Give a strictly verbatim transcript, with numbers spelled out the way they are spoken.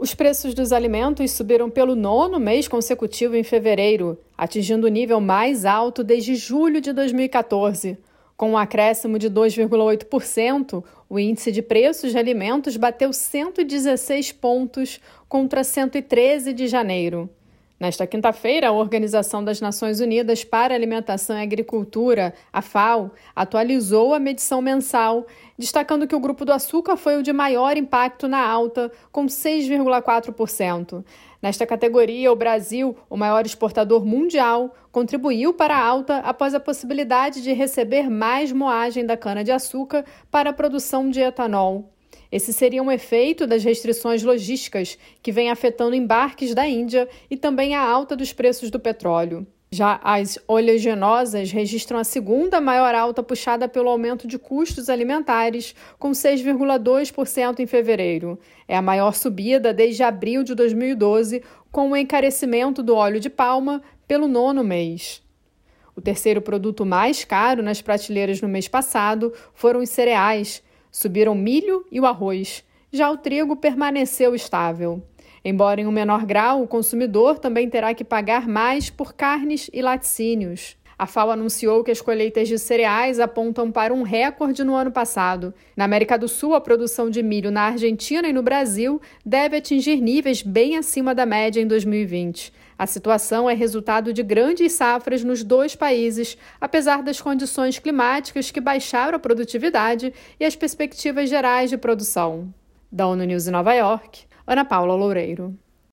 Os preços dos alimentos subiram pelo nono mês consecutivo em fevereiro, atingindo o nível mais alto desde julho de dois mil e quatorze. Com um acréscimo de dois vírgula oito por cento, o índice de preços de alimentos bateu cento e dezesseis pontos contra cento e treze de janeiro. Nesta quinta-feira, a Organização das Nações Unidas para a Alimentação e Agricultura, a FAO, atualizou a medição mensal, destacando que o grupo do açúcar foi o de maior impacto na alta, com seis vírgula quatro por cento. Nesta categoria, o Brasil, o maior exportador mundial, contribuiu para a alta após a possibilidade de receber mais moagem da cana-de-açúcar para a produção de etanol. Esse seria um efeito das restrições logísticas que vem afetando embarques da Índia e também a alta dos preços do petróleo. Já as oleaginosas registram a segunda maior alta puxada pelo aumento de custos alimentares, com seis vírgula dois por cento em fevereiro. É a maior subida desde abril de dois mil e doze, com o encarecimento do óleo de palma pelo nono mês. O terceiro produto mais caro nas prateleiras no mês passado foram os cereais. Subiram o milho e o arroz. Já o trigo permaneceu estável. Embora em um menor grau, o consumidor também terá que pagar mais por carnes e laticínios. A FAO anunciou que as colheitas de cereais apontam para um recorde no ano passado. Na América do Sul, a produção de milho na Argentina e no Brasil deve atingir níveis bem acima da média em dois mil e vinte. A situação é resultado de grandes safras nos dois países, apesar das condições climáticas que baixaram a produtividade e as perspectivas gerais de produção. Da ONU News em Nova York, Ana Paula Loureiro.